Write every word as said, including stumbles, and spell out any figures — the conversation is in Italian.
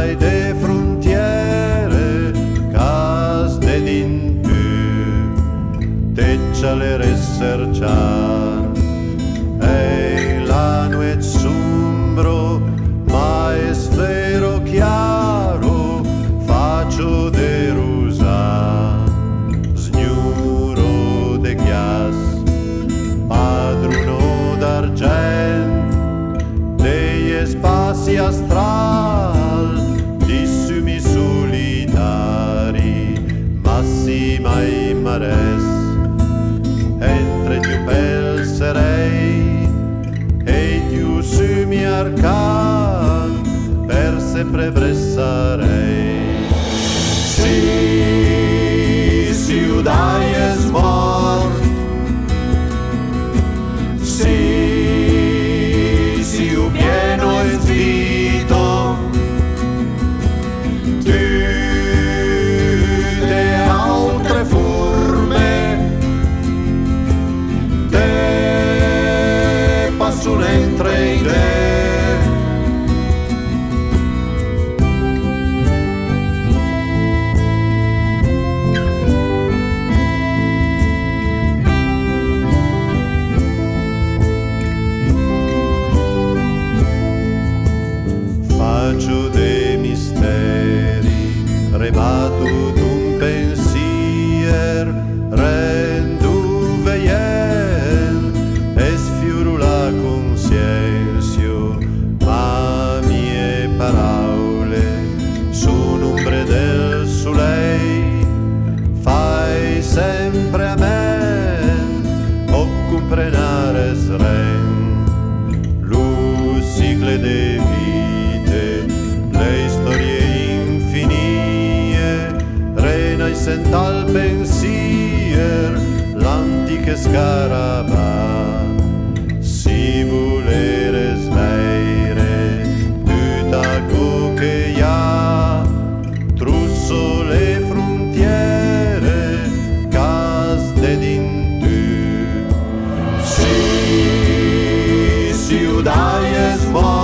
ai de frontiere, cas de din tu, te cialere sercian, e l'anno è sombro, ma è sfero chiaro, faccio de rusa, sgnuro de ghias, padruno d'argent, degli spazi astral, di sumi solitari, massima e mares, entre tu pel serei, e tu sumi arcan, per sempre bressarei. Si, si udai es mort, si, si u pieno es vito, tutte altre forme, te passun entre idee. Faccio dei misteri, rebato d'un pensier, rendo veien, e sfioro la conscienzio, ma mie parole sono ombre del soleil, fai sempre a me, o comprenare sren, lo sigle de vite, le storie infinie, rena sental pensier, l'antiche scaraba, si volere sveire, tutta che ja, trusso le frontiere, cas de din tu, si, si udai es mort,